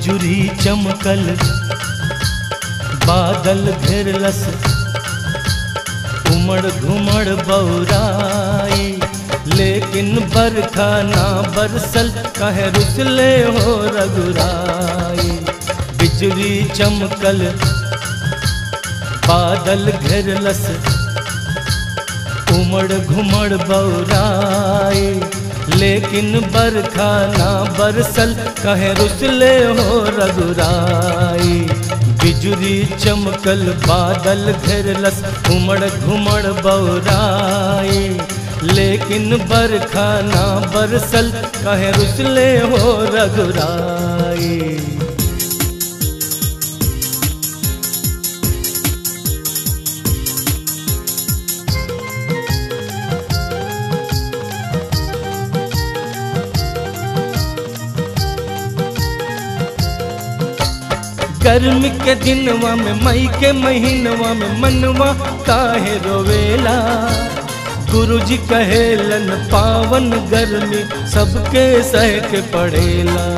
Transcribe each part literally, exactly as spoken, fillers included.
बिजुरी चमकल बादल घेरलस उमड़ घुमड़ बौराई, लेकिन बरखा ना बरसल कहे रुसले हो रघुराई। बिजुरी चमकल बादल घेरलस उमड़ घुमड़ बौराई, लेकिन बरखा ना बरसल कहे रुसले हो रघुराई। बिजुरी चमकल बादल घेरलस उमड़ घुमड़ बौराई, लेकिन बरखा ना बरसल कहे रुसले हो रघुराई। गर्मी के दिनवा में मई के महीनवा में मनवा काहे रोवेला, गुरुजी कहेलन पावन गर्मी सबके सह के पड़ेला।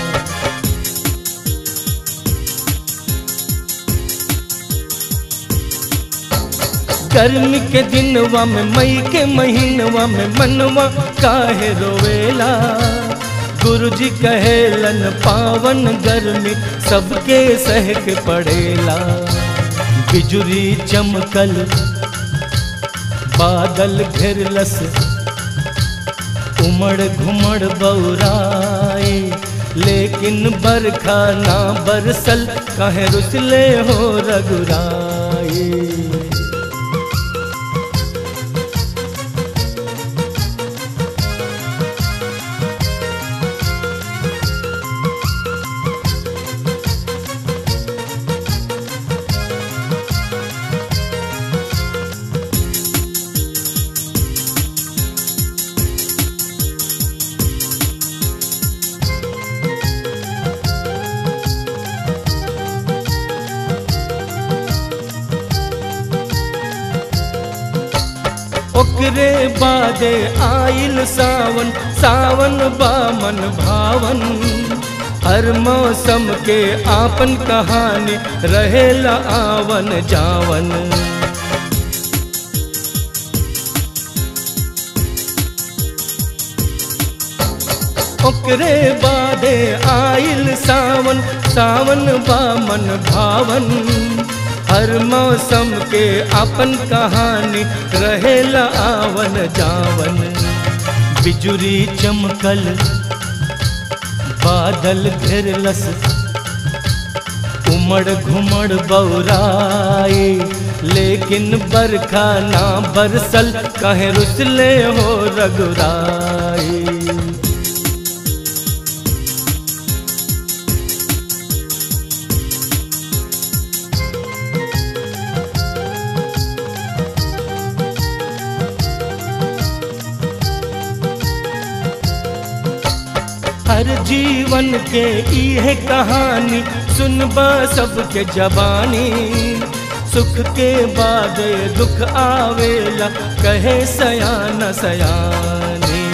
गर्मी के दिनवा में मई के महीनवा में मनवा काहे रोवेला, गुरुजी कहेलन पावन गर्मी सबके सह के पड़ेला। बिजुरी चमकल बादल घेरलस उमड़ घुमड़ बौराई, लेकिन बरखा ना बरसल कहे रुसले हो रघुराई। ओकरे बादे आइल सावन, सावन बामन भावन, हर मौसम के आपन कहानी रहेला आवन जावन। ओकरे बादे आइल सावन, सावन बामन भावन, हर मौसम के अपन कहानी रहेला आवन जावन। बिजुरी चमकल बादल घेरलस उमड़ घुमड़ बौराई, लेकिन बरखा ना बरसल कहे रुसले हो रघुराई। हर जीवन के इहे कहानी सुनबा सबके जबानी, सुख के बाद दुख आवेला कहे सयाना सयानी।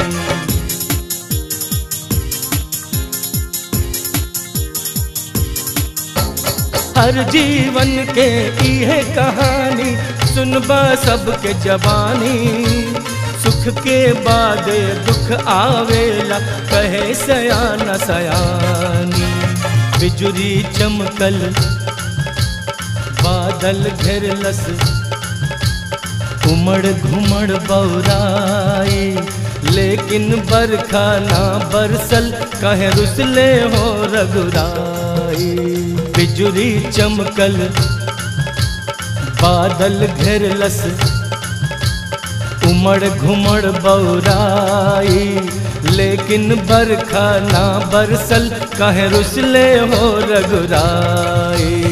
हर जीवन के इहे कहानी सुनबा सबके जबानी, सुख के बाद दुख आवेला कहे सयाना सयानी। बिजुरी चमकल बादल घेरलस उमड़ घुमड़ बौराई, लेकिन बरखा ना बरसल कहे रुसले हो रघुराई। बिजुरी चमकल बादल घेरलस उमड़ घुमड़ बौराई, लेकिन बरखा ना बरसल कहे रुसले हो रघुराई।